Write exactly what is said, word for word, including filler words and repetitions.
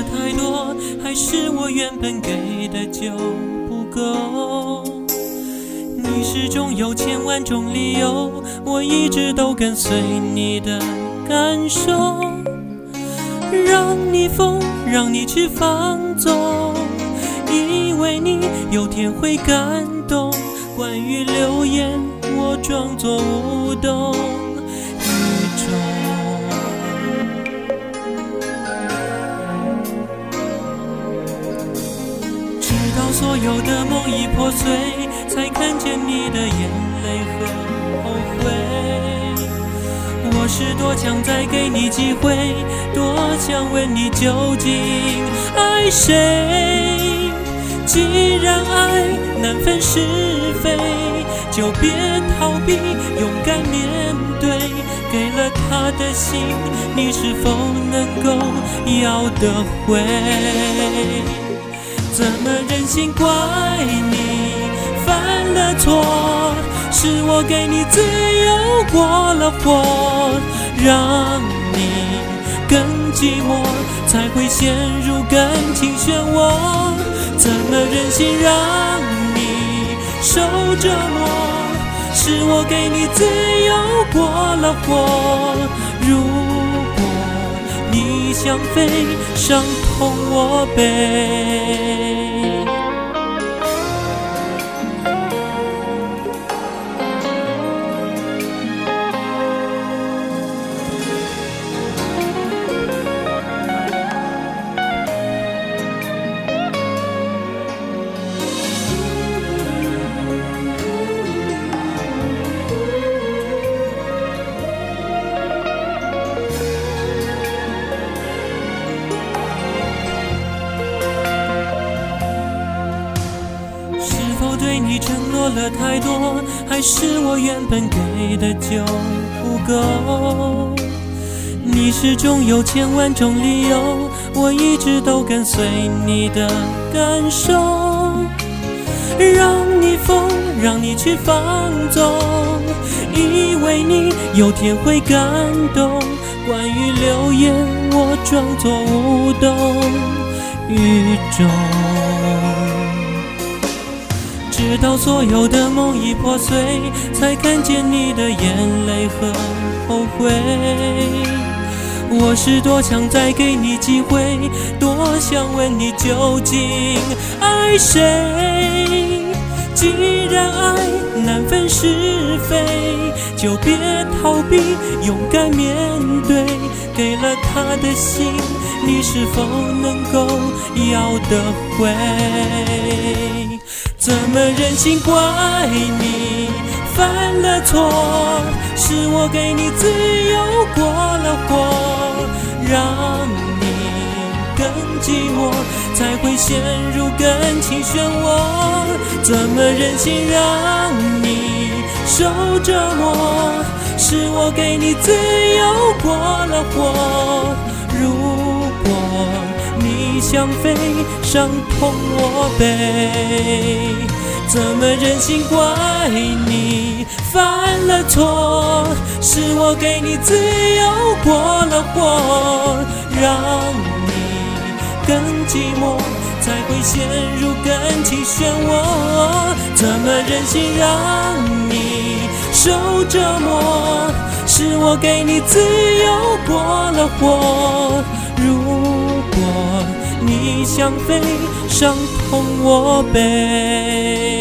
太多，还是我原本给的就不够？你始终有千万种理由，我一直都跟随你的感受，让你疯，让你去放纵，以为你有天会感动。关于流言，我装作无动于衷。直到所有的梦已破碎，才看见你的眼泪和后悔。我是多想再给你机会，多想问你究竟爱谁。既然爱难分是非，就别逃避，勇敢面对。给了他的心，你是否能够要得回？怎么忍心怪你犯了错？是我给你自由过了火，让你更寂寞，才会陷入感情漩涡。怎么忍心让你受折磨？是我给你自由过了火。如果你想飞，伤痛我背。对你承诺了太多，还是我原本给的就不够？你始终有千万种理由，我一直都跟随你的感受，让你疯，让你去放纵，以为你有天会感动。关于流言，我装作无动于衷。直到所有的梦已破碎，才看见你的眼泪和后悔。我是多想再给你机会，多想问你究竟爱谁。既然爱难分是非，就别逃避，勇敢面对。给了他的心，你是否能够要得回？怎么忍心怪你犯了错？是我给你自由过了火，让你更寂寞，才会陷入感情漩涡。怎么忍心让你受折磨？是我给你自由过了火。如果你想飞，伤痛我背。怎么忍心怪你犯了错？是我给你自由过了火，让你更寂寞，才会陷入感情漩涡。怎么忍心让你受折磨？是我给你自由过了火。如果你想飞，伤痛我背。